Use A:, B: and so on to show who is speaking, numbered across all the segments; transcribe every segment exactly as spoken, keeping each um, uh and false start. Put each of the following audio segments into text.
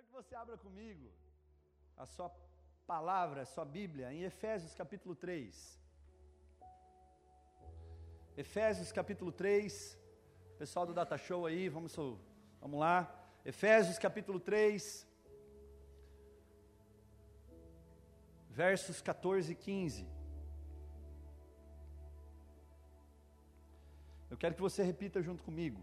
A: que você abra comigo a sua palavra, a sua Bíblia, em Efésios capítulo três. Efésios capítulo três, pessoal do Data Show aí, vamos, vamos lá. Efésios capítulo três, versos catorze e quinze. Eu quero que você repita junto comigo.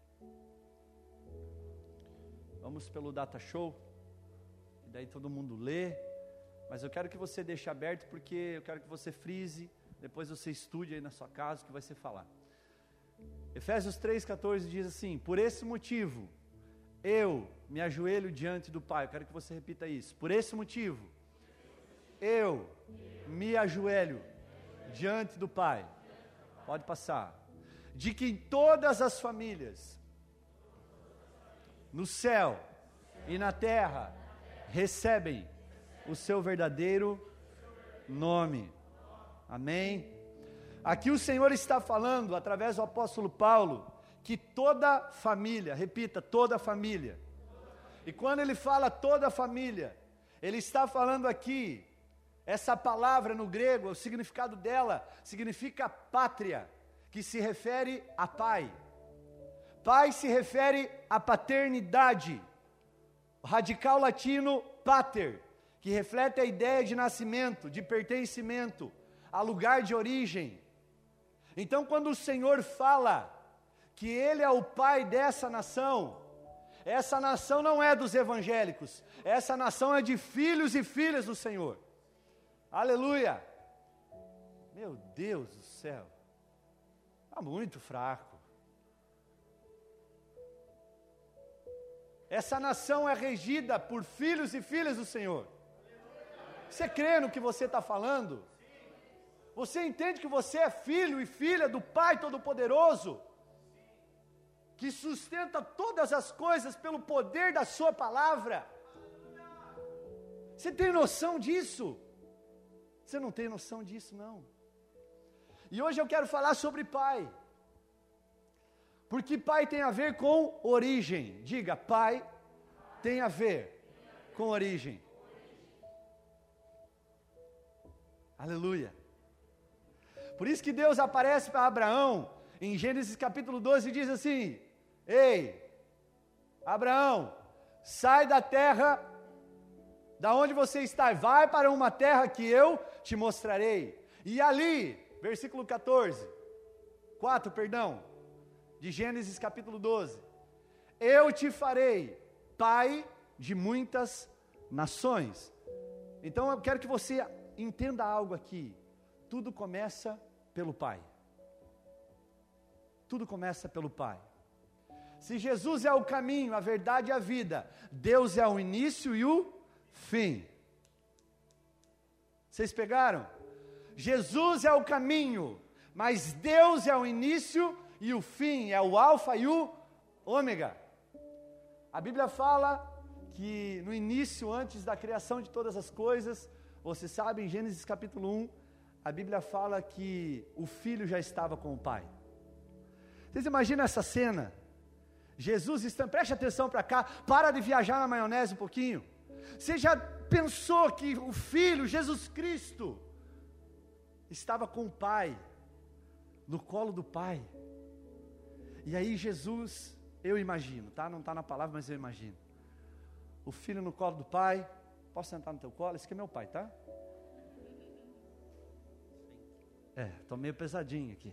A: Vamos pelo Data Show, e daí todo mundo lê, mas eu quero que você deixe aberto, porque eu quero que você frise, depois você estude aí na sua casa o que vai ser falar. Efésios três, catorze diz assim: por esse motivo, eu me ajoelho diante do Pai. Eu quero que você repita isso. Por esse motivo, eu me ajoelho diante do Pai. Pode passar. De que em todas as famílias, no céu e na terra, recebem o seu verdadeiro nome. Amém? Aqui o Senhor está falando, através do apóstolo Paulo, que toda família, repita, toda família. E quando ele fala toda família, ele está falando aqui, essa palavra no grego, o significado dela, significa pátria, que se refere a pai. Pai se refere à paternidade. O radical latino pater, que reflete a ideia de nascimento, de pertencimento, a lugar de origem. Então, quando o Senhor fala que Ele é o pai dessa nação, essa nação não é dos evangélicos, essa nação é de filhos e filhas do Senhor. Aleluia! Meu Deus do céu, está muito fraco. Essa nação é regida por filhos e filhas do Senhor. Você crê no que você está falando? Você entende que você é filho e filha do Pai Todo-Poderoso? Que sustenta todas as coisas pelo poder da sua palavra? Você tem noção disso? Você não tem noção disso, não. E hoje eu quero falar sobre pai. Porque pai tem a ver com origem. Diga, pai tem a ver com origem. Aleluia. Por isso que Deus aparece para Abraão em Gênesis capítulo doze e diz assim: ei, Abraão, sai da terra da onde você está e vai para uma terra que eu te mostrarei. E ali, versículo catorze, quatro, perdão, de Gênesis capítulo doze, eu te farei pai de muitas nações. Então eu quero que você entenda algo aqui. Tudo começa pelo pai. Tudo começa pelo pai. Se Jesus é o caminho, a verdade e a vida, Deus é o início e o fim. Vocês pegaram? Jesus é o caminho, mas Deus é o início e o fim, é o alfa e o ômega. A Bíblia fala que no início, antes da criação de todas as coisas, você sabe, em Gênesis capítulo um, a Bíblia fala que o filho já estava com o pai. Vocês imaginam essa cena? Jesus está, preste atenção para cá, para de viajar na maionese um pouquinho. Você já pensou que o filho, Jesus Cristo, estava com o pai, no colo do pai? E aí Jesus, eu imagino, tá? Não está na palavra, mas eu imagino. O filho no colo do pai. Posso sentar no teu colo? Esse aqui é meu pai, tá? É, estou meio pesadinho aqui.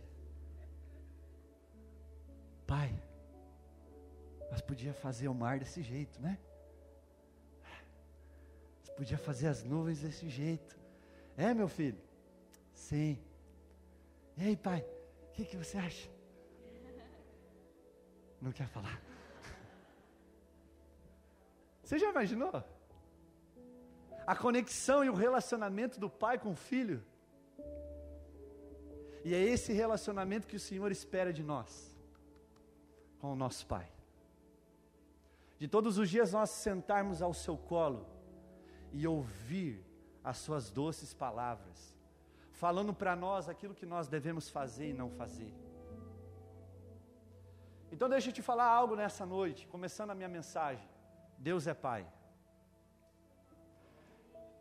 A: Pai, nós podíamos fazer o mar desse jeito, né? Nós podíamos fazer as nuvens desse jeito. É, meu filho? Sim. E aí, pai, o que, que você acha? Não quer falar? Você já imaginou? A conexão e o relacionamento do pai com o filho. E é esse relacionamento que o Senhor espera de nós, com o nosso pai. De todos os dias nós sentarmos ao seu colo e ouvir as suas doces palavras, falando para nós aquilo que nós devemos fazer e não fazer. Então deixa eu te falar algo nessa noite, começando a minha mensagem. Deus é pai.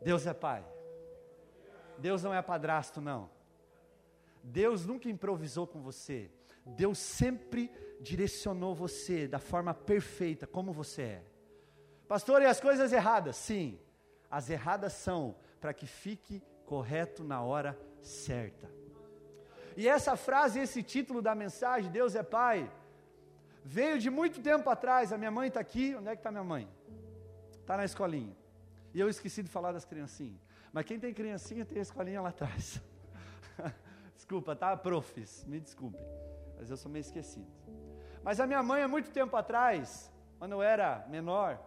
A: Deus é pai. Deus não é padrasto, não. Deus nunca improvisou com você. Deus sempre direcionou você da forma perfeita, como você é. Pastor, e as coisas erradas? Sim, as erradas são para que fique correto na hora certa. E essa frase, esse título da mensagem, Deus é Pai, veio de muito tempo atrás. A minha mãe está aqui. Onde é que está minha mãe? Está na escolinha. E eu esqueci de falar das criancinhas. Mas quem tem criancinha tem a escolinha lá atrás. Desculpa, tá, profs? Me desculpem, mas eu sou meio esquecido. Mas a minha mãe, há muito tempo atrás, quando eu era menor,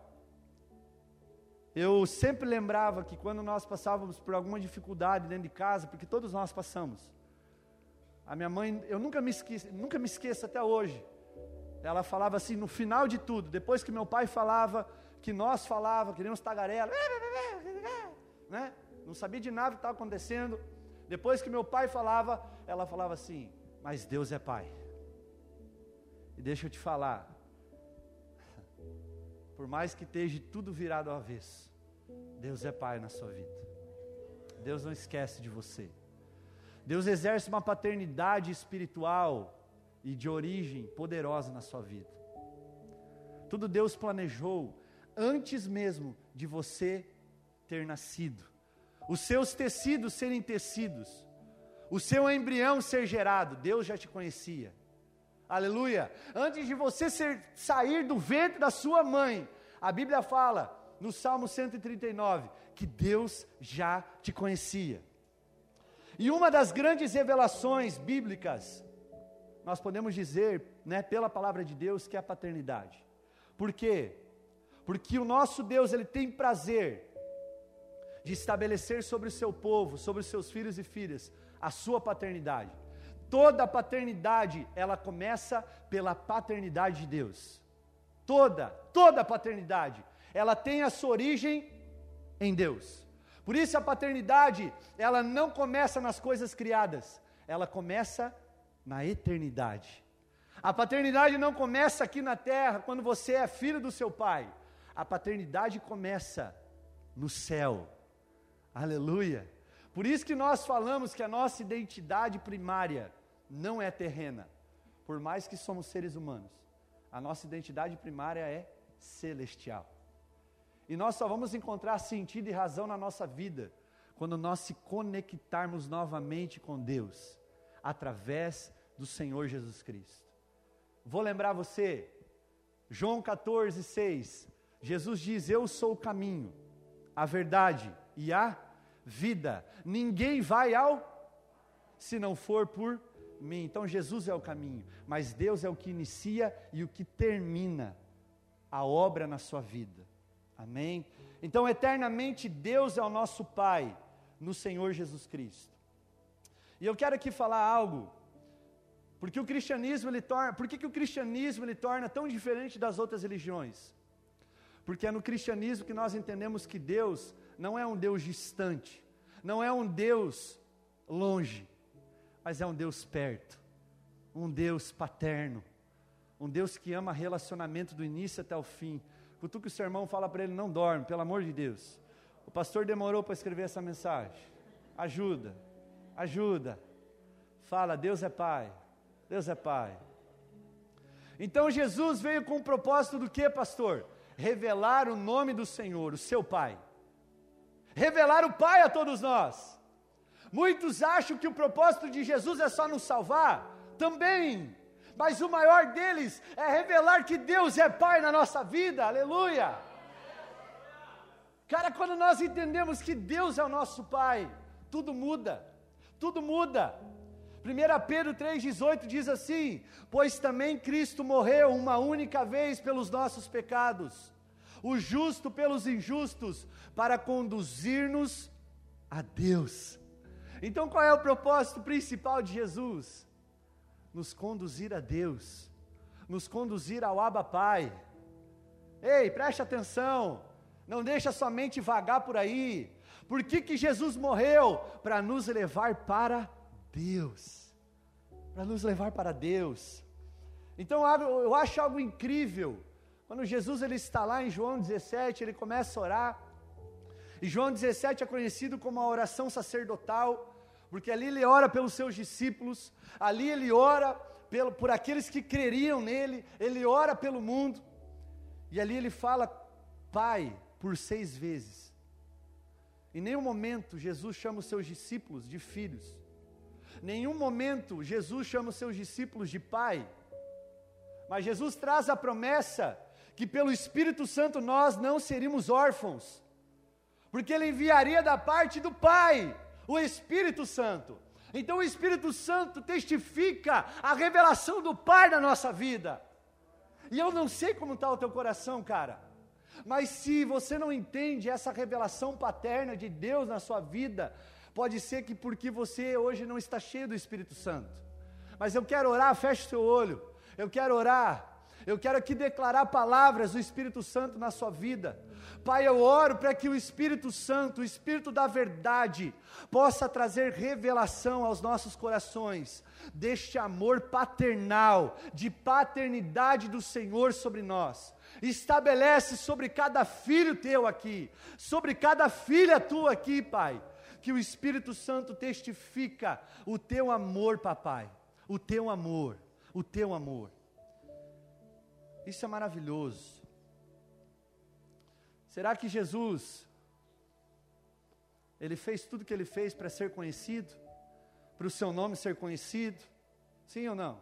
A: eu sempre lembrava que quando nós passávamos por alguma dificuldade dentro de casa, porque todos nós passamos, a minha mãe, eu nunca me esqueço, nunca me esqueço até hoje, ela falava assim, no final de tudo, depois que meu pai falava, que nós falava, que nem uns tagarela, né? Não sabia de nada que estava acontecendo. Depois que meu pai falava, ela falava assim, mas Deus é Pai. E deixa eu te falar, por mais que esteja tudo virado ao avesso, Deus é Pai na sua vida. Deus não esquece de você. Deus exerce uma paternidade espiritual e de origem poderosa na sua vida. Tudo Deus planejou antes mesmo de você ter nascido. Os seus tecidos serem tecidos, o seu embrião ser gerado, Deus já te conhecia. Aleluia! Antes de você ser, sair do ventre da sua mãe, a Bíblia fala, no Salmo cento e trinta e nove, que Deus já te conhecia. E uma das grandes revelações bíblicas, nós podemos dizer, né, pela palavra de Deus, que é a paternidade. Por quê? Porque o nosso Deus, Ele tem prazer de estabelecer sobre o seu povo, sobre os seus filhos e filhas, a sua paternidade. Toda a paternidade, ela começa pela paternidade de Deus. Toda, toda a paternidade, ela tem a sua origem em Deus. Por isso a paternidade, ela não começa nas coisas criadas, ela começa na eternidade. A paternidade não começa aqui na terra, quando você é filho do seu pai. A paternidade começa no céu. Aleluia! Por isso que nós falamos que a nossa identidade primária não é terrena. Por mais que somos seres humanos, a nossa identidade primária é celestial. E nós só vamos encontrar sentido e razão na nossa vida quando nós se conectarmos novamente com Deus, através do Senhor Jesus Cristo. Vou lembrar você, João catorze, seis, Jesus diz, eu sou o caminho, a verdade e a vida. Ninguém vai ao, se não for por mim. Então Jesus é o caminho, mas Deus é o que inicia e o que termina a obra na sua vida. Amém? Então eternamente Deus é o nosso Pai, no Senhor Jesus Cristo. E eu quero aqui falar algo, porque o cristianismo ele torna, por que que o cristianismo ele torna tão diferente das outras religiões? Porque é no cristianismo que nós entendemos que Deus não é um Deus distante, não é um Deus longe, mas é um Deus perto, um Deus paterno, um Deus que ama relacionamento do início até o fim. Cutuca o seu irmão, fala para ele, não dorme, pelo amor de Deus. O pastor demorou para escrever essa mensagem. Ajuda, ajuda. Fala, Deus é Pai, Deus é Pai. Então Jesus veio com o propósito do que, pastor? Revelar o nome do Senhor, o seu Pai. Revelar o Pai a todos nós. Muitos acham que o propósito de Jesus é só nos salvar. Também. Mas o maior deles é revelar que Deus é Pai na nossa vida, aleluia. Cara, quando nós entendemos que Deus é o nosso Pai, tudo muda, tudo muda. primeira Pedro três, dezoito diz assim, pois também Cristo morreu uma única vez pelos nossos pecados, o justo pelos injustos, para conduzir-nos a Deus. Então qual é o propósito principal de Jesus? Nos conduzir a Deus, nos conduzir ao Abba Pai. Ei, preste atenção, não deixa sua mente vagar por aí. Por que que Jesus morreu? Para nos levar para Deus, para nos levar para Deus. Então eu acho algo incrível, quando Jesus ele está lá em João dezessete, ele começa a orar, E João dezessete é conhecido como a oração sacerdotal, porque ali ele ora pelos seus discípulos, ali ele ora pelo, por aqueles que creriam nele, ele ora pelo mundo, e ali ele fala Pai por seis vezes. Em nenhum momento Jesus chama os seus discípulos de filhos, em nenhum momento Jesus chama os seus discípulos de pai, mas Jesus traz a promessa que pelo Espírito Santo nós não seríamos órfãos, porque Ele enviaria da parte do Pai, o Espírito Santo. Então o Espírito Santo testifica a revelação do Pai na nossa vida. E eu não sei como está o teu coração, cara, mas se você não entende essa revelação paterna de Deus na sua vida, pode ser que porque você hoje não está cheio do Espírito Santo. Mas eu quero orar, feche o seu olho, eu quero orar, eu quero aqui declarar palavras do Espírito Santo na sua vida. Pai, eu oro para que o Espírito Santo, o Espírito da verdade, possa trazer revelação aos nossos corações, deste amor paternal, de paternidade do Senhor sobre nós. Estabelece sobre cada filho teu aqui, sobre cada filha tua aqui, Pai, que o Espírito Santo testifica o teu amor, papai, o teu amor, o teu amor. Isso é maravilhoso. Será que Jesus, Ele fez tudo o que Ele fez para ser conhecido? Para o seu nome ser conhecido? Sim ou não?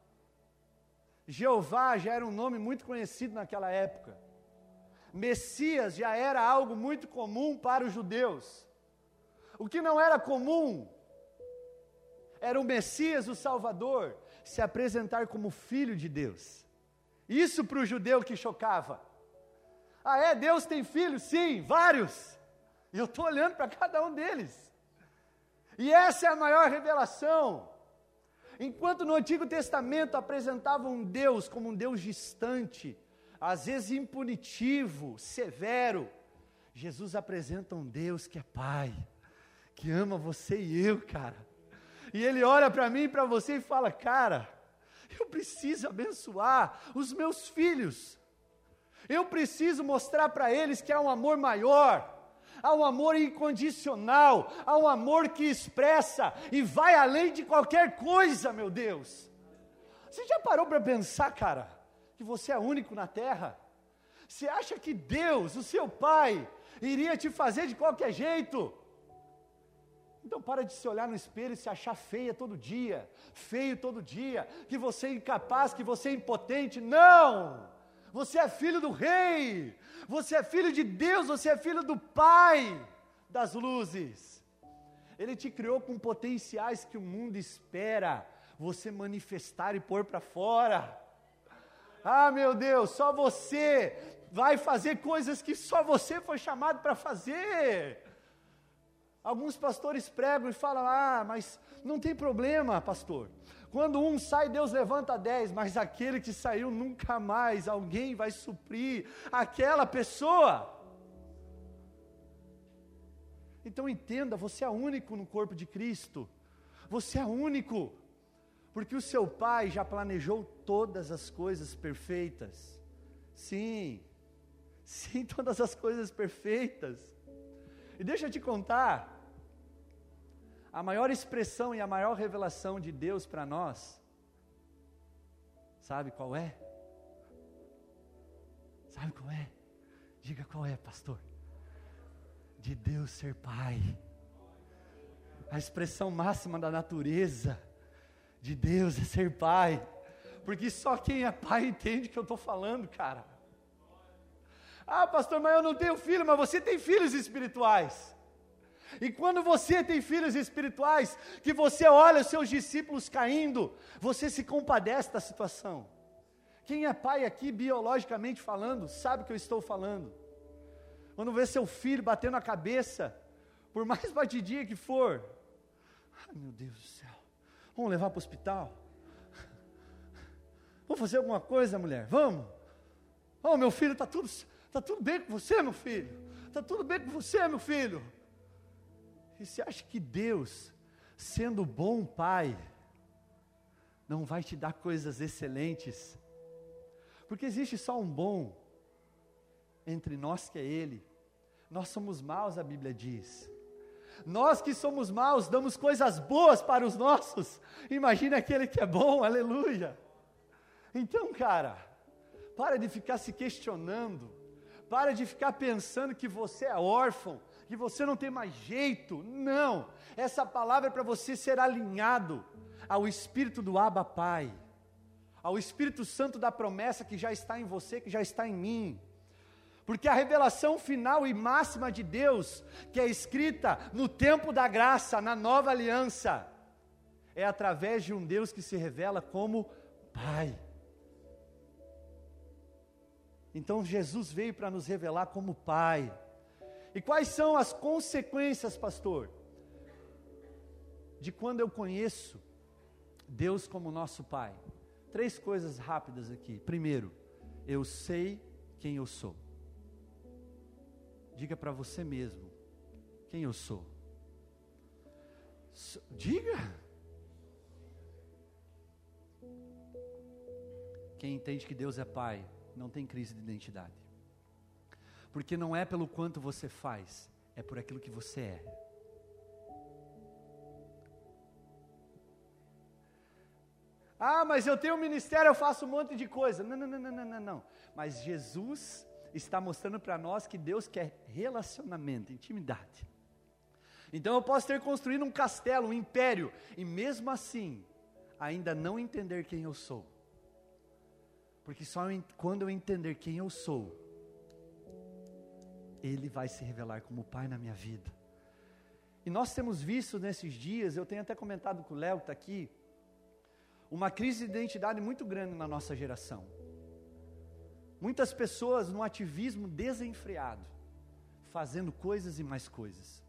A: Jeová já era um nome muito conhecido naquela época. Messias já era algo muito comum para os judeus. O que não era comum era o Messias, o Salvador, se apresentar como Filho de Deus. Isso para o judeu que chocava. Ah é? Deus tem filhos? Sim, vários. E eu estou olhando para cada um deles. E essa é a maior revelação. Enquanto no Antigo Testamento apresentavam um Deus como um Deus distante, às vezes impunitivo, severo, Jesus apresenta um Deus que é Pai, que ama você e eu, cara. E Ele olha para mim e para você e fala, cara, eu preciso abençoar os meus filhos. Eu preciso mostrar para eles que há um amor maior, há um amor incondicional, há um amor que expressa e vai além de qualquer coisa, meu Deus. Você já parou para pensar, cara, que você é único na terra? Você acha que Deus, o seu Pai, iria te fazer de qualquer jeito? Então para de se olhar no espelho e se achar feia todo dia, feio todo dia, que você é incapaz, que você é impotente. Não! Você é filho do Rei, você é filho de Deus, você é filho do Pai das luzes. Ele te criou com potenciais que o mundo espera você manifestar e pôr para fora. Ah, meu Deus, só você vai fazer coisas que só você foi chamado para fazer. Alguns pastores pregam e falam, ah, mas não tem problema, pastor. Quando um sai, Deus levanta dez, mas aquele que saiu nunca mais, alguém vai suprir aquela pessoa. Então entenda, você é único no corpo de Cristo. Você é único, porque o seu Pai já planejou todas as coisas perfeitas. Sim, sim, todas as coisas perfeitas. E deixa eu te contar, a maior expressão e a maior revelação de Deus para nós, sabe qual é? Sabe qual é? Diga qual é, pastor. De Deus ser Pai. A expressão máxima da natureza de Deus é ser Pai. Porque só quem é pai entende o que eu estou falando, cara. Ah, pastor, mas eu não tenho filho, mas você tem filhos espirituais. E quando você tem filhos espirituais, que você olha os seus discípulos caindo, você se compadece da situação. Quem é pai aqui, biologicamente falando, sabe o que eu estou falando. Quando vê seu filho batendo a cabeça, por mais batidinha que for, ai meu Deus do céu, vamos levar para o hospital? Vamos fazer alguma coisa, mulher? Vamos? Oh, meu filho, está tudo, tá tudo bem com você, meu filho? Está tudo bem com você, meu filho? E você acha que Deus, sendo bom Pai, não vai te dar coisas excelentes? Porque existe só um bom entre nós que é Ele, Nós somos maus, a Bíblia diz. Nós que somos maus, damos coisas boas para os nossos. Imagina aquele que é bom, aleluia. Então, cara, para de ficar se questionando. Para de ficar pensando que você é órfão, que você não tem mais jeito. Não, essa palavra é para você ser alinhado ao Espírito do Abba Pai, ao Espírito Santo da promessa que já está em você, que já está em mim. Porque a revelação final e máxima de Deus, que é escrita no tempo da graça, na nova aliança, é através de um Deus que se revela como Pai. Então Jesus veio para nos revelar como Pai. E quais são as consequências, pastor, de quando eu conheço Deus como nosso Pai? Três coisas rápidas aqui. Primeiro, eu sei quem eu sou. Diga para você mesmo, quem eu sou. So, diga. Quem entende que Deus é Pai, não tem crise de identidade. Porque não é pelo quanto você faz, é por aquilo que você é. Ah, mas eu tenho um ministério, eu faço um monte de coisa. Não, não, não, não, não, não. Mas Jesus está mostrando para nós que Deus quer relacionamento, intimidade. Então eu posso ter construído um castelo, um império, e mesmo assim, ainda não entender quem eu sou. Porque só eu, quando eu entender quem eu sou, Ele vai se revelar como Pai na minha vida. E nós temos visto nesses dias, eu tenho até comentado com o Léo que está aqui, uma crise de identidade muito grande na nossa geração. Muitas pessoas num ativismo desenfreado, fazendo coisas e mais coisas.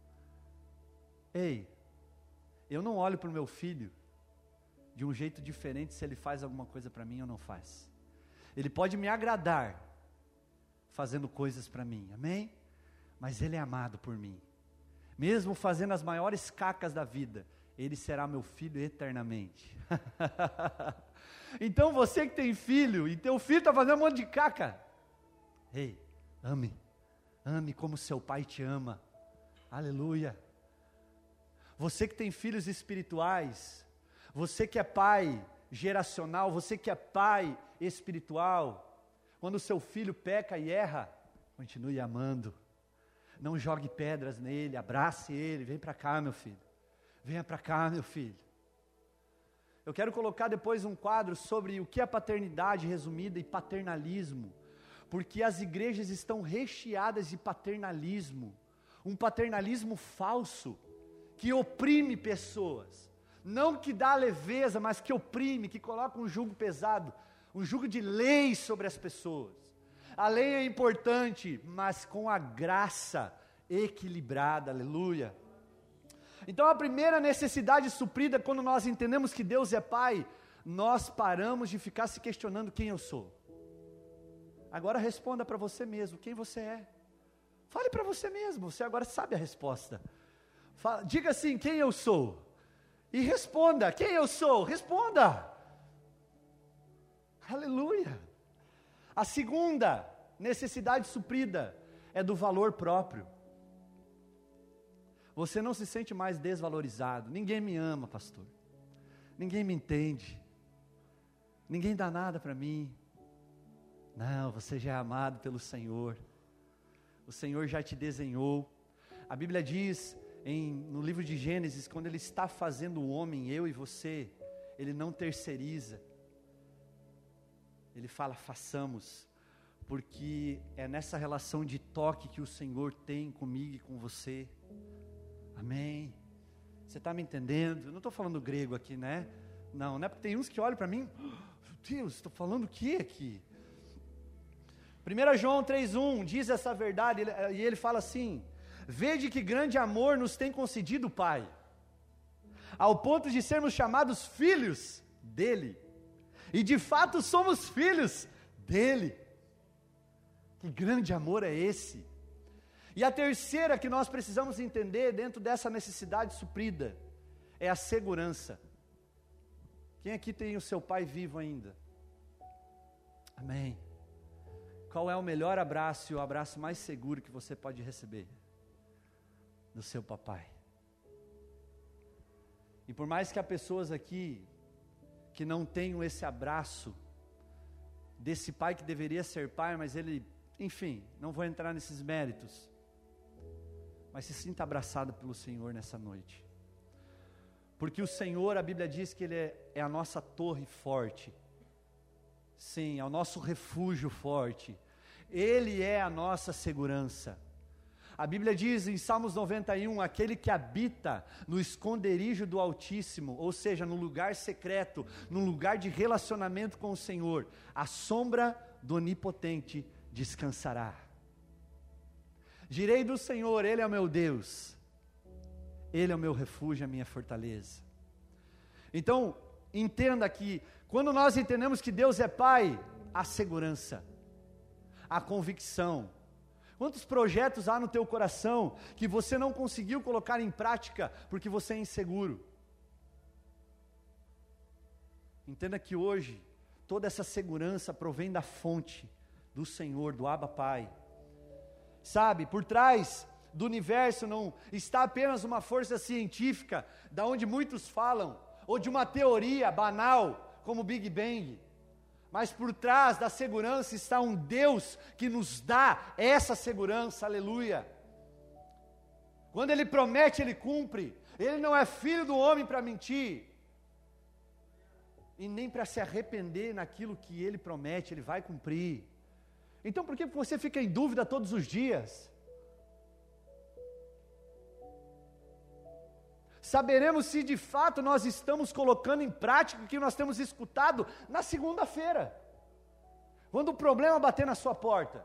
A: Ei, eu não olho para o meu filho de um jeito diferente se ele faz alguma coisa para mim ou não faz. Ele pode me agradar fazendo coisas para mim, amém? Mas ele é amado por mim. Mesmo fazendo as maiores cacas da vida, ele será meu filho eternamente. Então você que tem filho, e teu filho está fazendo um monte de caca, ei, ame, ame como seu pai te ama, aleluia. Você que tem filhos espirituais, você que é pai geracional, você que é pai espiritual, quando o seu filho peca e erra, continue amando, não jogue pedras nele, abrace ele, vem para cá meu filho, venha para cá meu filho. Eu quero colocar depois um quadro sobre o que é paternidade resumida e paternalismo, porque as igrejas estão recheadas de paternalismo, um paternalismo falso, que oprime pessoas, não que dá leveza, mas que oprime, que coloca um jugo pesado, um jugo de lei sobre as pessoas. A lei é importante, mas com a graça equilibrada, aleluia. Então a primeira necessidade suprida, quando nós entendemos que Deus é Pai, nós paramos de ficar se questionando quem eu sou. Agora responda para você mesmo, quem você é. Fale para você mesmo, você agora sabe a resposta. Fala, diga assim, quem eu sou. E responda, quem eu sou? Responda. Aleluia. A segunda necessidade suprida é do valor próprio. Você não se sente mais desvalorizado. Ninguém me ama, pastor. Ninguém me entende. Ninguém dá nada para mim. Não, você já é amado pelo Senhor. O Senhor já te desenhou. A Bíblia diz em, no livro de Gênesis, quando Ele está fazendo o homem, eu e você, Ele não terceiriza. Ele fala, façamos. Porque é nessa relação de toque que o Senhor tem comigo e com você. Amém. Você está me entendendo? Eu não estou falando grego aqui, né? Não, não é porque tem uns que olham para mim, meu Deus, estou falando o que aqui? primeiro João três um diz essa verdade, e ele fala assim, vede que grande amor nos tem concedido o Pai, ao ponto de sermos chamados filhos dele, e de fato somos filhos dele. Que grande amor é esse? E a terceira que nós precisamos entender dentro dessa necessidade suprida é a segurança. Quem aqui tem o seu pai vivo ainda? Amém. qual é o melhor abraço e o abraço mais seguro que você pode receber? Do seu papai. E por mais que há pessoas aqui que não tenham esse abraço desse pai que deveria ser pai, mas ele, enfim, não vou entrar nesses méritos. Mas se sinta abraçado pelo Senhor nessa noite. Porque o Senhor, a Bíblia diz que Ele é, é a nossa torre forte. Sim, é o nosso refúgio forte. Ele é a nossa segurança. A Bíblia diz em Salmos noventa e um, aquele que habita no esconderijo do Altíssimo, ou seja, no lugar secreto, no lugar de relacionamento com o Senhor, a sombra do Onipotente descansará. Direi do Senhor, Ele é o meu Deus, Ele é o meu refúgio, a minha fortaleza. Então, entenda que, quando nós entendemos que Deus é Pai, a segurança, a convicção. Quantos projetos há no teu coração que você não conseguiu colocar em prática porque você é inseguro? Entenda que hoje, toda essa segurança provém da fonte do Senhor, do Abba Pai. Sabe, por trás do universo não está apenas uma força científica, da onde muitos falam, ou de uma teoria banal, como o Big Bang. Mas por trás da segurança está um Deus que nos dá essa segurança, aleluia. Quando Ele promete, Ele cumpre. Ele não é filho do homem para mentir, e nem para se arrepender naquilo que Ele promete, Ele vai cumprir. Então por que você fica em dúvida todos os dias? Saberemos se de fato nós estamos colocando em prática o que nós temos escutado na segunda-feira, quando o problema bater na sua porta.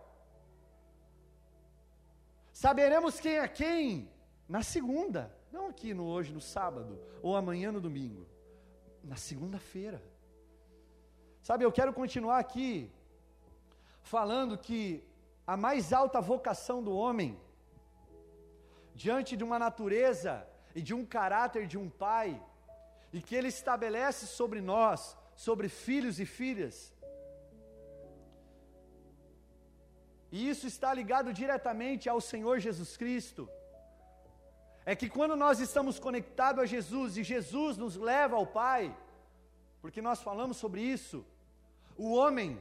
A: Saberemos quem é quem na segunda, não aqui no hoje, no sábado, ou amanhã no domingo, na segunda-feira. Sabe, eu quero continuar aqui, falando que a mais alta vocação do homem, diante de uma natureza e de um caráter de um pai, e que Ele estabelece sobre nós, sobre filhos e filhas, e isso está ligado diretamente ao Senhor Jesus Cristo, é que quando nós estamos conectados a Jesus, e Jesus nos leva ao Pai, porque nós falamos sobre isso, o homem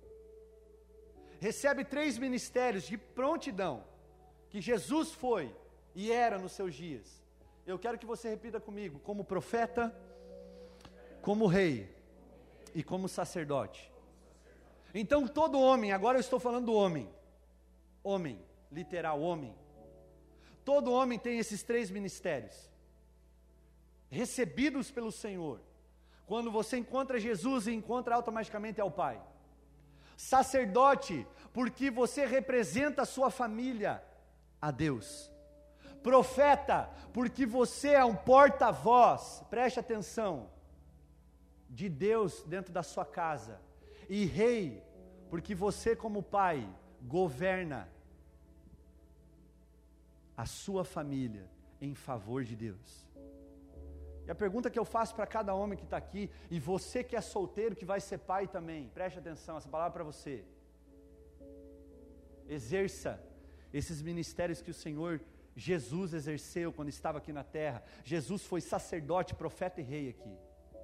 A: recebe três ministérios de prontidão, que Jesus foi e era nos seus dias. Eu quero que você repita comigo, como profeta, como rei e como sacerdote. Então todo homem, agora eu estou falando do homem, homem, literal, homem. Todo homem tem esses três ministérios, recebidos pelo Senhor. Quando você encontra Jesus, e encontra automaticamente ao Pai. Sacerdote, porque você representa a sua família a Deus. Profeta, porque você é um porta-voz, preste atenção, de Deus dentro da sua casa. E rei, porque você como pai, governa a sua família em favor de Deus. E a pergunta que eu faço para cada homem que está aqui, e você que é solteiro, que vai ser pai também, preste atenção, essa palavra é para você. Exerça esses ministérios que o Senhor Jesus exerceu quando estava aqui na terra. Jesus foi sacerdote, profeta e rei aqui.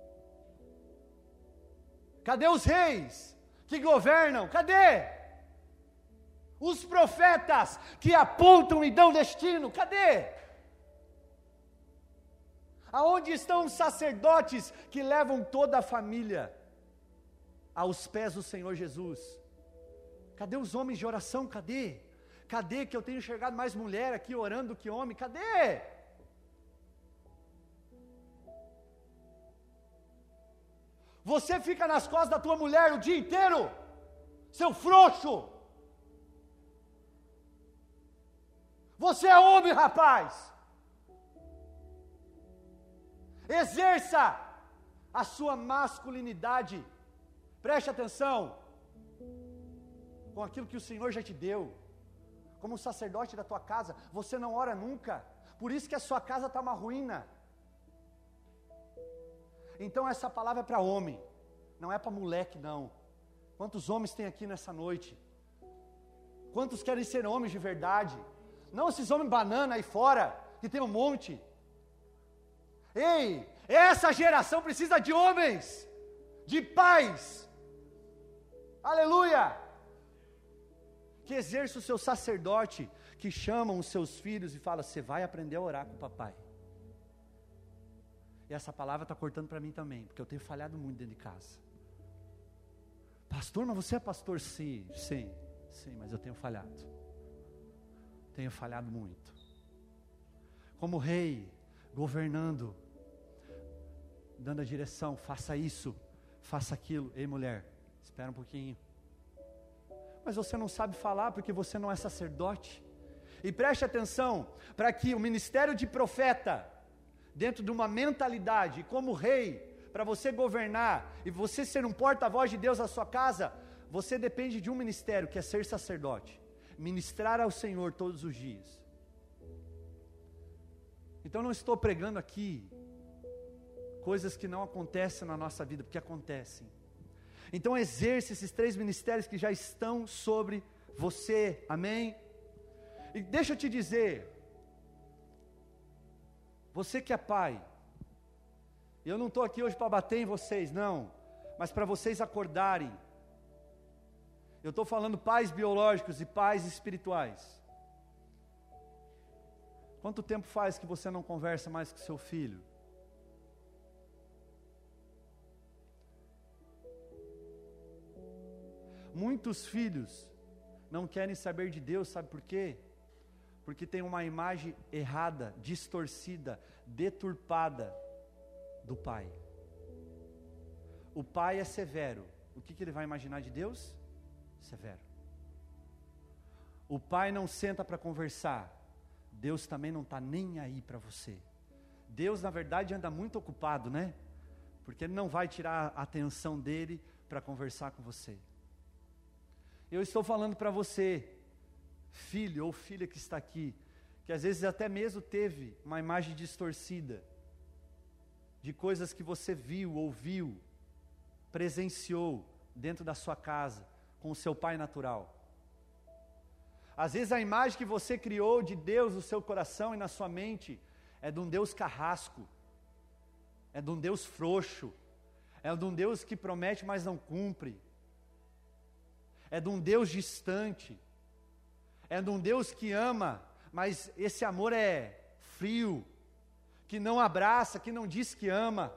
A: Cadê os reis que governam? Cadê? Os profetas que apontam e dão destino? Cadê? Aonde estão os sacerdotes que levam toda a família aos pés do Senhor Jesus? Cadê os homens de oração? Cadê? Cadê que eu tenho enxergado mais mulher aqui orando do que homem? Cadê? Você fica nas costas da tua mulher o dia inteiro, seu frouxo. Você é homem, rapaz. Exerça a sua masculinidade. Preste atenção com aquilo que o Senhor já te deu. Como sacerdote da tua casa, você não ora nunca, por isso que a sua casa está uma ruína. Então essa palavra é para homem, não é para moleque não. Quantos homens tem aqui nessa noite? Quantos querem ser homens de verdade? Não esses homens banana aí fora, que tem um monte. Ei, essa geração precisa de homens, de pais. Aleluia! Que exerça o seu sacerdote, que chamam os seus filhos e fala, você vai aprender a orar com o papai. E essa palavra está cortando para mim também, porque eu tenho falhado muito dentro de casa. Pastor, mas você é pastor? Sim, sim, sim, mas eu tenho falhado. Tenho falhado muito. Como rei, governando, dando a direção, faça isso, faça aquilo. Ei, mulher, espera um pouquinho. Mas você não sabe falar porque você não é sacerdote. E preste atenção, para que o ministério de profeta, dentro de uma mentalidade, como rei, para você governar, e você ser um porta-voz de Deus na sua casa, você depende de um ministério, que é ser sacerdote, ministrar ao Senhor todos os dias. Então não estou pregando aqui, coisas que não acontecem na nossa vida, porque acontecem. Então exerça esses três ministérios que já estão sobre você, amém? E deixa eu te dizer, você que é pai, eu não estou aqui hoje para bater em vocês, não, mas para vocês acordarem. Eu estou falando pais biológicos e pais espirituais. Quanto tempo faz que você não conversa mais com seu filho? Muitos filhos não querem saber de Deus, sabe por quê? Porque tem uma imagem errada, distorcida, deturpada do pai. O pai é severo. O que, que ele vai imaginar de Deus? Severo. O pai não senta para conversar. Deus também não está nem aí para você. Deus, na verdade, anda muito ocupado, né? Porque Ele não vai tirar a atenção dele para conversar com você. Eu estou falando para você, filho ou filha que está aqui, que às vezes até mesmo teve uma imagem distorcida, de coisas que você viu, ouviu, presenciou dentro da sua casa, com o seu pai natural. Às vezes a imagem que você criou de Deus no seu coração e na sua mente, é de um Deus carrasco, é de um Deus frouxo, é de um Deus que promete mas não cumpre, é de um Deus distante, é de um Deus que ama, mas esse amor é frio, que não abraça, que não diz que ama.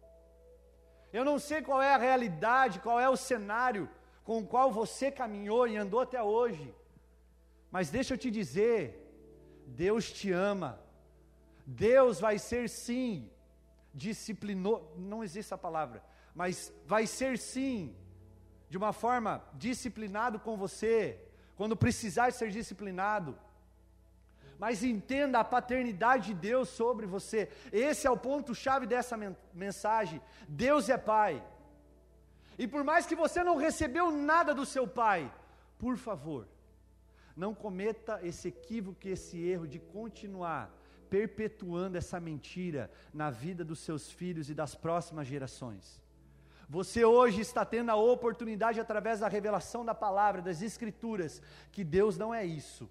A: Eu não sei qual é a realidade, qual é o cenário com o qual você caminhou e andou até hoje, mas deixa eu te dizer, Deus te ama, Deus vai ser sim, disciplinou, não existe a palavra, mas vai ser sim, de uma forma disciplinado com você, quando precisar ser disciplinado. Mas entenda a paternidade de Deus sobre você. Esse é o ponto-chave dessa mensagem. Deus é Pai. E por mais que você não recebeu nada do seu Pai, por favor, não cometa esse equívoco, esse erro de continuar perpetuando essa mentira na vida dos seus filhos e das próximas gerações. Você hoje está tendo a oportunidade, através da revelação da palavra, das escrituras, que Deus não é isso.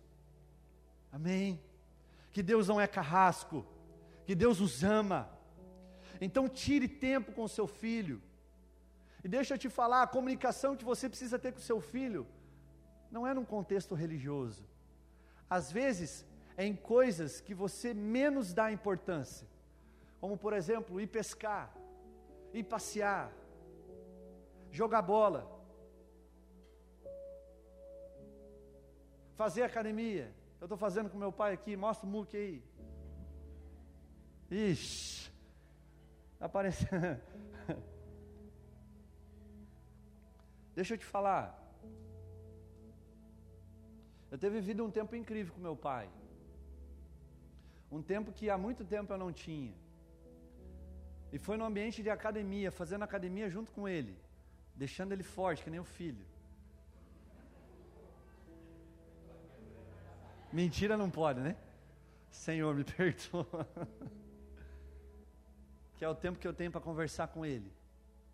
A: Amém? Que Deus não é carrasco, que Deus os ama. Então tire tempo com seu filho. E deixa eu te falar, a comunicação que você precisa ter com seu filho, não é num contexto religioso. Às vezes, é em coisas que você menos dá importância. Como por exemplo, ir pescar, ir passear, jogar bola, fazer academia. Eu estou fazendo com meu pai aqui, mostra o muque aí. Ixi, aparecendo. Deixa eu te falar. Eu tenho vivido um tempo incrível com meu pai. Um tempo que há muito tempo eu não tinha. E foi no ambiente de academia, fazendo academia junto com ele, deixando ele forte, que nem o filho. Mentira não pode, né? Senhor, me perdoa. Que é o tempo que eu tenho para conversar com ele.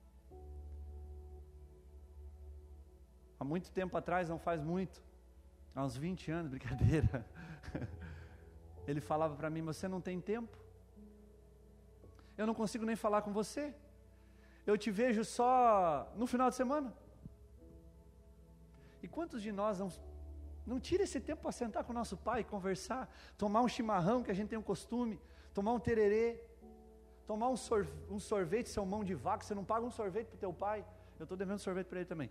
A: Há muito tempo atrás, não faz muito, há uns vinte anos, brincadeira, ele falava para mim, você não tem tempo? Eu não consigo nem falar com você. Eu te vejo só no final de semana. E quantos de nós não, não tira esse tempo para sentar com o nosso pai, conversar, tomar um chimarrão, que a gente tem um costume, tomar um tererê, tomar um, sor, um sorvete, seu mão de vaca, você não paga um sorvete para o teu pai? Eu estou devendo sorvete para ele também.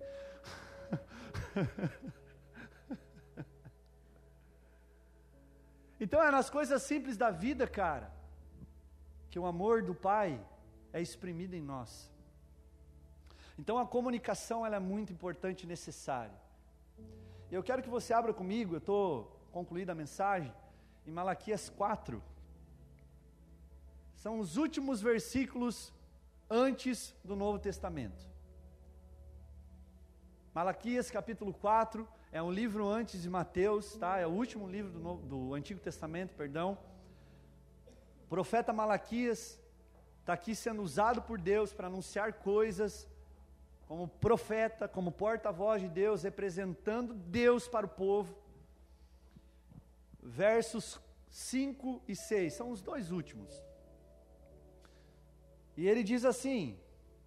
A: Então é nas coisas simples da vida, cara, que o amor do pai é exprimido em nós. Então a comunicação ela é muito importante e necessária. Eu quero que você abra comigo, eu estou concluindo a mensagem, em Malaquias quatro. São os últimos versículos antes do Novo Testamento. Malaquias capítulo quatro, é um livro antes de Mateus, tá? É o último livro do, Novo, do Antigo Testamento, perdão. O profeta Malaquias está aqui sendo usado por Deus para anunciar coisas, como profeta, como porta-voz de Deus, representando Deus para o povo. Versos cinco e seis, são os dois últimos. E ele diz assim: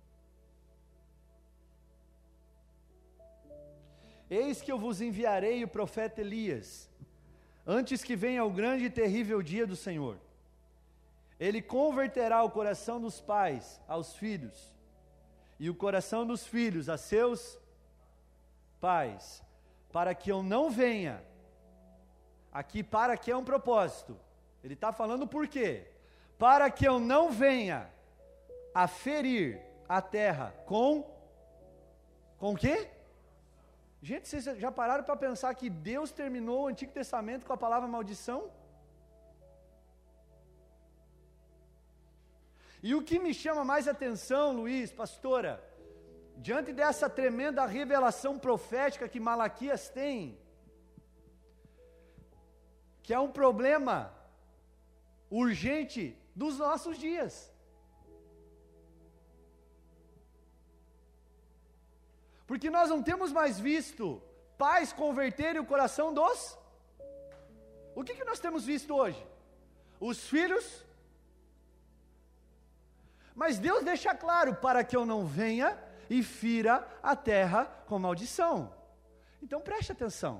A: eis que eu vos enviarei o profeta Elias, antes que venha o grande e terrível dia do Senhor. Ele converterá o coração dos pais aos filhos, e o coração dos filhos a seus pais, para que eu não venha. Aqui para que é um propósito, ele está falando por quê? Para que eu não venha a ferir a terra com, com o quê? Gente, vocês já pararam para pensar que Deus terminou o Antigo Testamento com a palavra maldição? E o que me chama mais atenção, Luiz, pastora, diante dessa tremenda revelação profética que Malaquias tem, que é um problema urgente dos nossos dias. Porque nós não temos mais visto pais converterem o coração dos... O que, que nós temos visto hoje? Os filhos... Mas Deus deixa claro, para que eu não venha e fira a terra com maldição. Então preste atenção.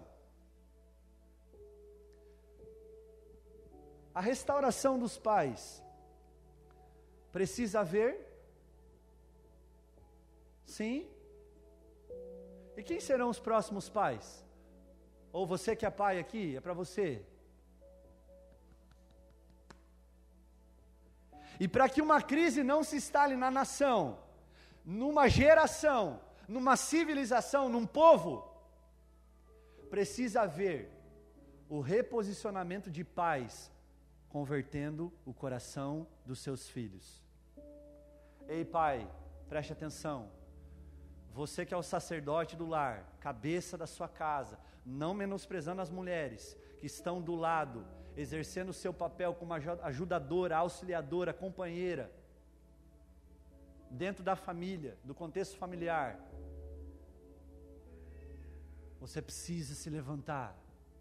A: A restauração dos pais precisa haver? Sim. E quem serão os próximos pais? Ou você que é pai aqui, é para você. E para que uma crise não se instale na nação, numa geração, numa civilização, num povo, precisa haver o reposicionamento de pais, convertendo o coração dos seus filhos. Ei pai, preste atenção, você que é o sacerdote do lar, cabeça da sua casa, não menosprezando as mulheres que estão do lado, exercendo o seu papel como ajudadora, auxiliadora, companheira, dentro da família, do contexto familiar. Você precisa se levantar,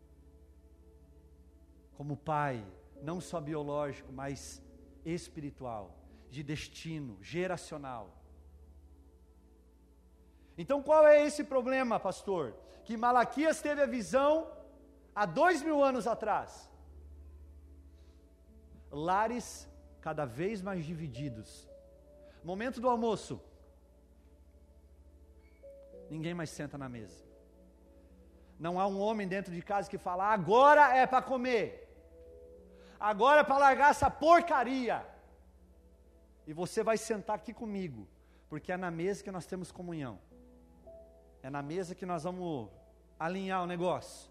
A: como pai, não só biológico, mas espiritual, de destino, geracional. Então qual é esse problema, pastor? Que Malaquias teve a visão há dois mil anos atrás. Lares cada vez mais divididos. Momento do almoço, ninguém mais senta na mesa. Não há um homem dentro de casa que fala, agora é para comer, agora é para largar essa porcaria, e você vai sentar aqui comigo, porque é na mesa que nós temos comunhão, é na mesa que nós vamos alinhar o negócio.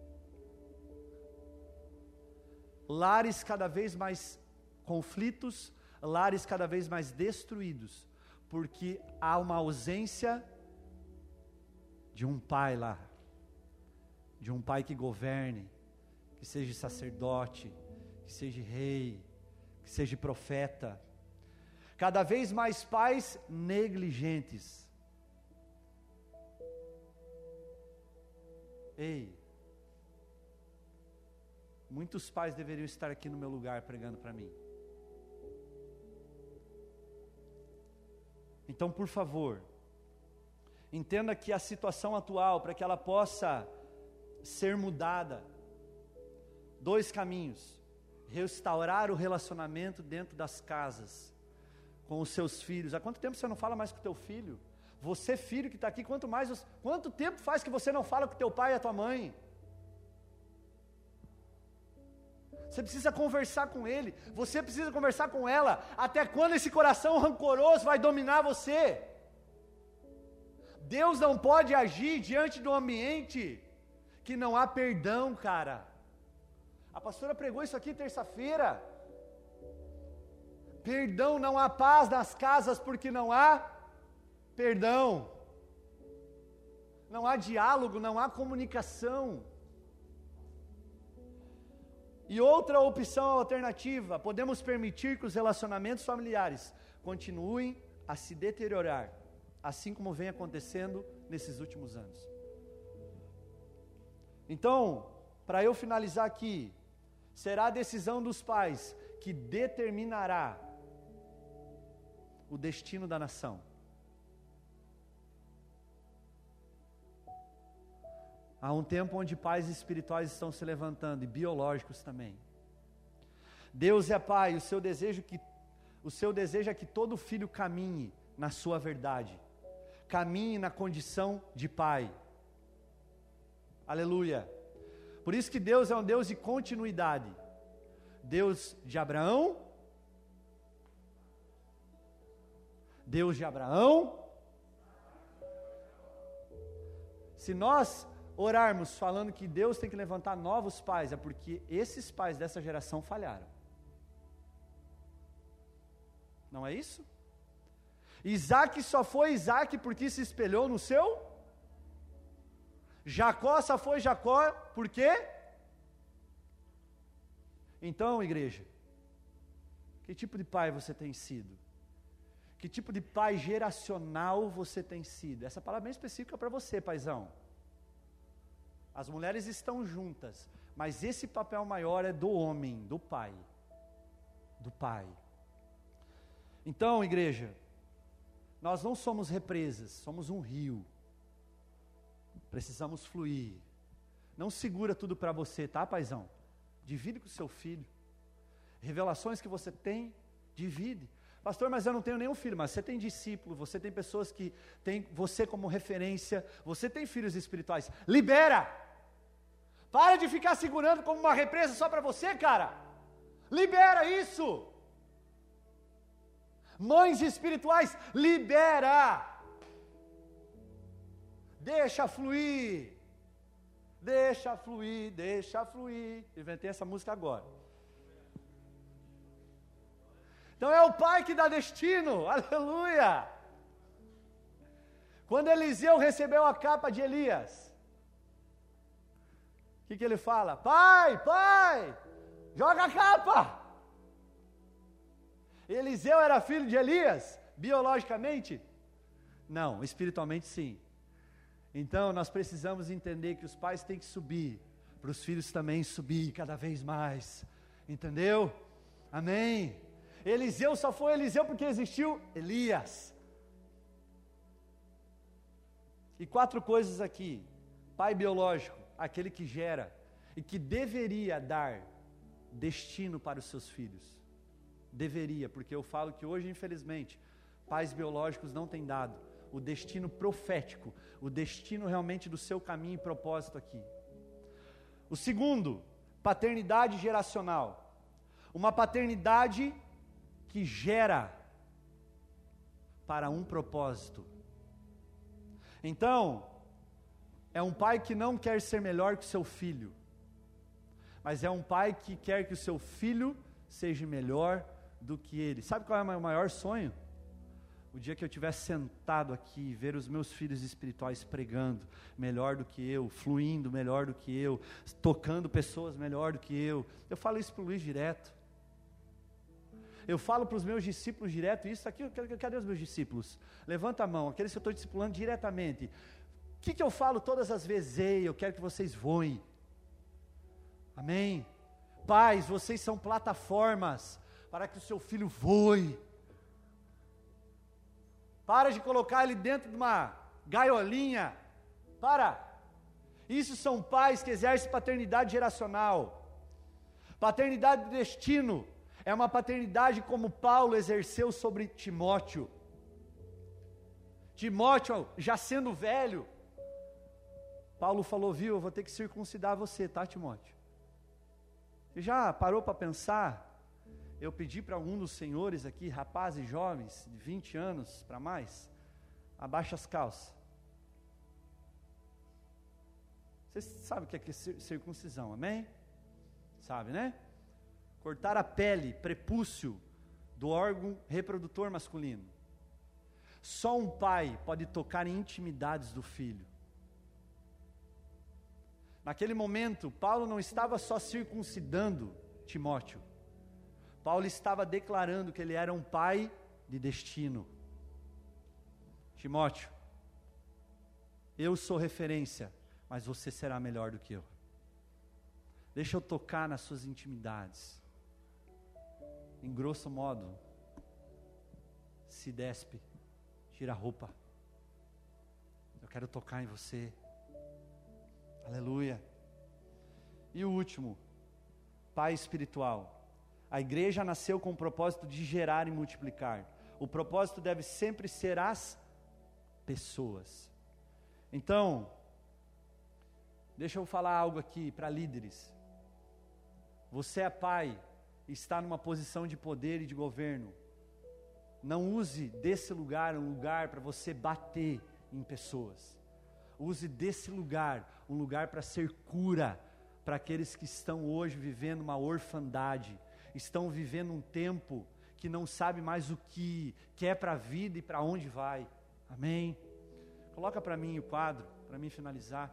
A: Lares cada vez mais conflitos, lares cada vez mais destruídos, porque há uma ausência de um pai lá, de um pai que governe, que seja sacerdote, que seja rei, que seja profeta. Cada vez mais pais negligentes. Ei, muitos pais deveriam estar aqui no meu lugar pregando para mim. Então, por favor, entenda que a situação atual, para que ela possa ser mudada, dois caminhos: restaurar o relacionamento dentro das casas, com os seus filhos. Há quanto tempo você não fala mais com o teu filho? Você, filho que está aqui, quanto mais, quanto tempo faz que você não fala com o teu pai e a tua mãe? Você precisa conversar com ele, você precisa conversar com ela. Até quando esse coração rancoroso vai dominar você? Deus não pode agir diante do ambiente que não há perdão, cara. A pastora pregou isso aqui terça-feira. Perdão, não há paz nas casas porque não há perdão. Não há diálogo, não há comunicação. E outra opção alternativa: podemos permitir que os relacionamentos familiares continuem a se deteriorar, assim como vem acontecendo nesses últimos anos. Então, para eu finalizar aqui, será a decisão dos pais que determinará o destino da nação. Há um tempo onde pais espirituais estão se levantando, e biológicos também. Deus é Pai, o seu desejo, que, o seu desejo é que todo filho caminhe na sua verdade, caminhe na condição de pai. Aleluia. Por isso que Deus é um Deus de continuidade. Deus de Abraão, Deus de Abraão. Se nós orarmos falando que Deus tem que levantar novos pais, é porque esses pais dessa geração falharam. Não é isso? Isaac só foi Isaac porque se espelhou no seu. Jacó só foi Jacó por quê? Então, igreja, que tipo de pai você tem sido? Que tipo de pai geracional você tem sido? Essa palavra é bem específica para você, paizão. As mulheres estão juntas, mas esse papel maior é do homem, do pai. Do pai. Então, igreja, nós não somos represas, somos um rio. Precisamos fluir. Não segura tudo para você, tá, paizão? Divide com o seu filho. Revelações que você tem, divide. Pastor, mas eu não tenho nenhum filho. Mas você tem discípulo, você tem pessoas que têm você como referência, você tem filhos espirituais. Libera! Para de ficar segurando como uma represa só para você, cara. Libera isso! Mães espirituais, libera! Deixa fluir, deixa fluir, deixa fluir. Inventei essa música agora. Então é o pai que dá destino, aleluia. Quando Eliseu recebeu a capa de Elias, o que, que ele fala? Pai, pai, joga a capa. Eliseu era filho de Elias, biologicamente? Não, espiritualmente sim. Então nós precisamos entender que os pais têm que subir, para os filhos também subir cada vez mais, entendeu? Amém? Eliseu só foi Eliseu porque existiu Elias. E quatro coisas aqui: pai biológico, aquele que gera e que deveria dar destino para os seus filhos. Deveria, porque eu falo que hoje, infelizmente, pais biológicos não têm dado o destino profético, o destino realmente do seu caminho e propósito aqui. O segundo, paternidade geracional. Uma paternidade que gera para um propósito. Então, é um pai que não quer ser melhor que o seu filho, mas é um pai que quer que o seu filho seja melhor do que ele. Sabe qual é o meu maior sonho? O dia que eu estiver sentado aqui, ver os meus filhos espirituais pregando melhor do que eu, fluindo melhor do que eu, tocando pessoas melhor do que eu. Eu falo isso para o Luiz direto. Eu falo para os meus discípulos direto isso aqui. Cadê os meus discípulos? Levanta a mão, aqueles que eu estou discipulando diretamente. O que, que eu falo todas as vezes? Ei, eu quero que vocês voem. Amém? Pais, vocês são plataformas para que o seu filho voe. Para de colocar ele dentro de uma gaiolinha. Para. Isso são pais que exercem paternidade geracional. Paternidade de destino é uma paternidade como Paulo exerceu sobre Timóteo. Timóteo, já sendo velho, Paulo falou, viu, eu vou ter que circuncidar você, tá, Timóteo? Você já parou para pensar? Eu pedi para algum dos senhores aqui, rapazes jovens, de vinte anos para mais, abaixa as calças. Vocês sabem o que é circuncisão, amém? Sabe, né? Cortar a pele, prepúcio do órgão reprodutor masculino. Só um pai pode tocar em intimidades do filho. Naquele momento, Paulo não estava só circuncidando Timóteo. Paulo estava declarando que ele era um pai de destino. Timóteo, eu sou referência, mas você será melhor do que eu. Deixa eu tocar nas suas intimidades. Em grosso modo, se despe, tira a roupa. Eu quero tocar em você. Aleluia. E o último, pai espiritual. A igreja nasceu com o propósito de gerar e multiplicar. O propósito deve sempre ser as pessoas. Então, deixa eu falar algo aqui para líderes. Você é pai, está numa posição de poder e de governo. Não use desse lugar um lugar para você bater em pessoas. Use desse lugar um lugar para ser cura para aqueles que estão hoje vivendo uma orfandade, estão vivendo um tempo que não sabe mais o que quer para a vida e para onde vai. Amém? Coloca para mim o quadro, para mim finalizar.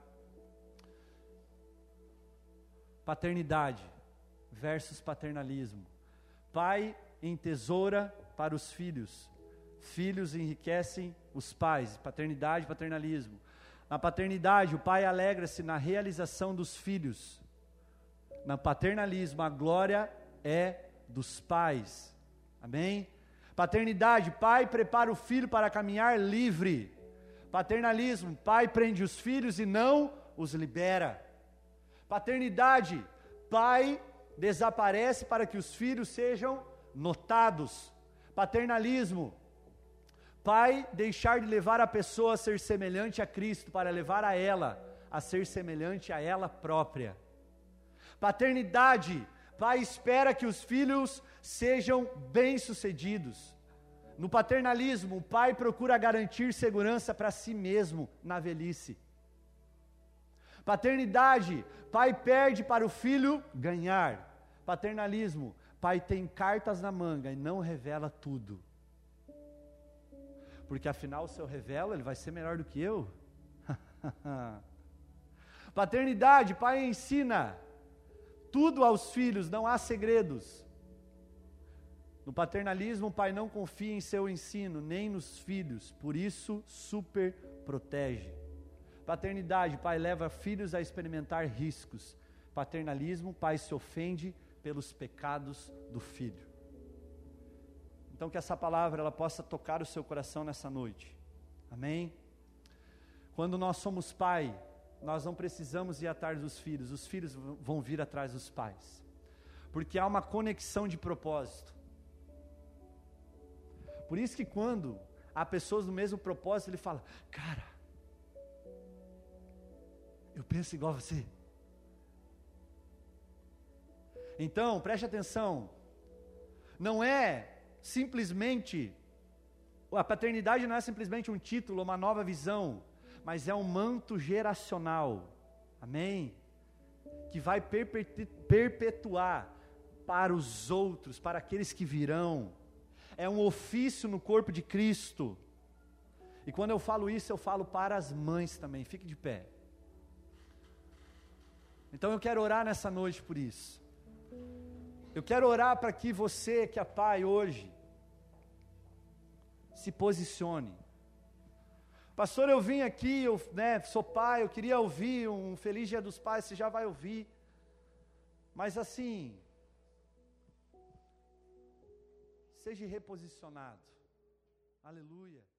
A: Paternidade versus paternalismo. Pai entesoura para os filhos. Filhos enriquecem os pais. Paternidade e paternalismo. Na paternidade, o pai alegra-se na realização dos filhos. No paternalismo, a glória é dos pais. Amém? Paternidade, pai prepara o filho para caminhar livre. Paternalismo, pai prende os filhos e não os libera. Paternidade, pai desaparece para que os filhos sejam notados. Paternalismo, pai deixar de levar a pessoa a ser semelhante a Cristo para levar a ela a ser semelhante a ela própria. Paternidade, pai espera que os filhos sejam bem-sucedidos. No paternalismo, o pai procura garantir segurança para si mesmo na velhice. Paternidade, pai perde para o filho ganhar. Paternalismo, pai tem cartas na manga e não revela tudo. Porque afinal, se eu revelo, ele vai ser melhor do que eu. Paternidade, pai ensina tudo aos filhos, não há segredos. No paternalismo, o pai não confia em seu ensino, nem nos filhos, por isso super protege. Paternidade, pai leva filhos a experimentar riscos. Paternalismo, pai se ofende pelos pecados do filho. Então que essa palavra ela possa tocar o seu coração nessa noite. Amém? Quando nós somos pai, nós não precisamos ir atrás dos filhos, os filhos vão vir atrás dos pais. Porque há uma conexão de propósito. Por isso que quando há pessoas no mesmo propósito, ele fala, cara, eu penso igual a você. Então, preste atenção, não é simplesmente, a paternidade não é simplesmente um título, uma nova visão, mas é um manto geracional, amém? Que vai perpetuar para os outros, para aqueles que virão. É um ofício no corpo de Cristo. E quando eu falo isso, eu falo para as mães também, fique de pé. Então eu quero orar nessa noite por isso. Eu quero orar para que você, que é pai hoje, se posicione. Pastor, eu vim aqui, eu né, sou pai, eu queria ouvir um Feliz Dia dos Pais, você já vai ouvir. Mas assim, seja reposicionado. Aleluia.